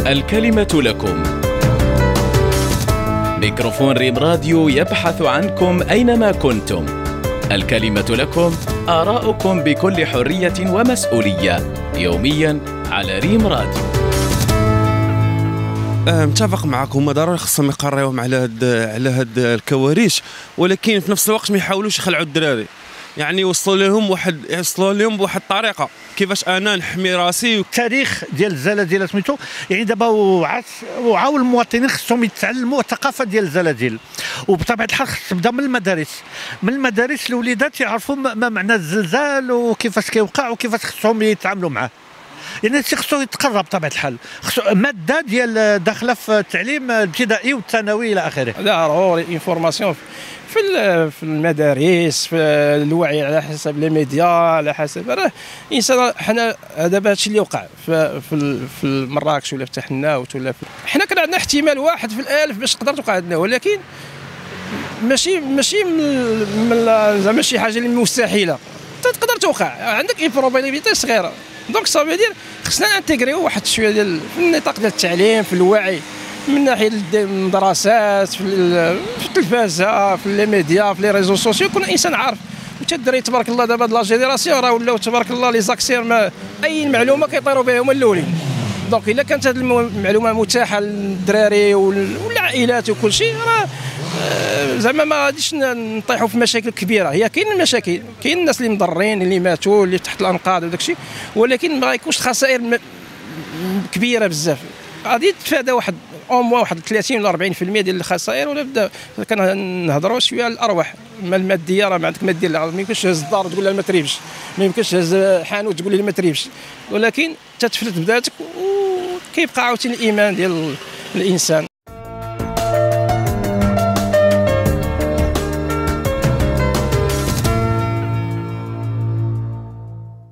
الكلمة لكم. ميكروفون ريم راديو يبحث عنكم أينما كنتم. الكلمة لكم، آراؤكم بكل حرية ومسؤولية، يوميا على ريم راديو. متفق معكم، ضروري خصهم يقريوهم على هاد الكوارث، ولكن في نفس الوقت ما يحاولوش يخلعوا الدراري، يعني يوصلوا لهم بواحد الطريقه كيفاش انا نحمي راسي. التاريخ ديال الزلازل سميتو، يعني دابا وعاو المواطنين خصهم يتعلموا الثقافه ديال الزلازل، وبطبيعه الحال خص تبدا من المدارس الوليدات يعرفوا ما معنى الزلزال وكيفاش كيوقع وكيفاش خصهم يتعاملوا معاه. يعني هادشي خصو يتقرب بطبيعه الحال، خصو ماده ديال داخله في التعليم الابتدائي والثانوي الى اخره. ضروري انفورماسيون في المدارس، في الوعي على حسب لي ميديا، على حسب راه الانسان. حنا دابا هادشي اللي وقع في مراكش ولا في تحناوت ولا حنا كان عندنا احتمال 1 في 1000 باش تقدر توقع عندنا، ولكن ماشي زعما شي حاجه اللي مستحيله تقدر توقع، عندك اي بروبابيليتي صغيره. دونك صافي دير خصنا انتغريو واحد شويه ديال في النطاق ديال التعليم، في الوعي من ناحيه المدرسات، في التلفازه، في لي ميديا، في لي ريزو سوسيو، يكون الانسان عارف. وتا الدراري تبارك الله دابا لا جينيراسيون راه ولاو تبارك الله لي زاكسير، ما اي معلومه كيطيروا بها هما الاولين. دونك الا كانت هذه المعلومه متاحه للدراري والعائلات وكل شيء، راه زعما ما غاديش نطيحوا في مشاكل كبيره. هي كاين المشاكل، كاين الناس اللي مضرين، اللي ماتوا، اللي تحت الانقاض وداك الشيء، ولكن ما غيكونش خسائر كبيره بزاف. غادي يتفادى واحد 30 ولا 40% ديال الخسائر، ولا بدا كنهضروا شويه على الارواح. ما الماديه راه ما عندك ماديه، ما يمكنش تهز الدار تقول لها ما تريبش، ما يمكنش تهز حانوت تقول لها ما تريبش، ولكن تتفلت بذاتك وكيبقى عاوتاني الايمان ديال الانسان.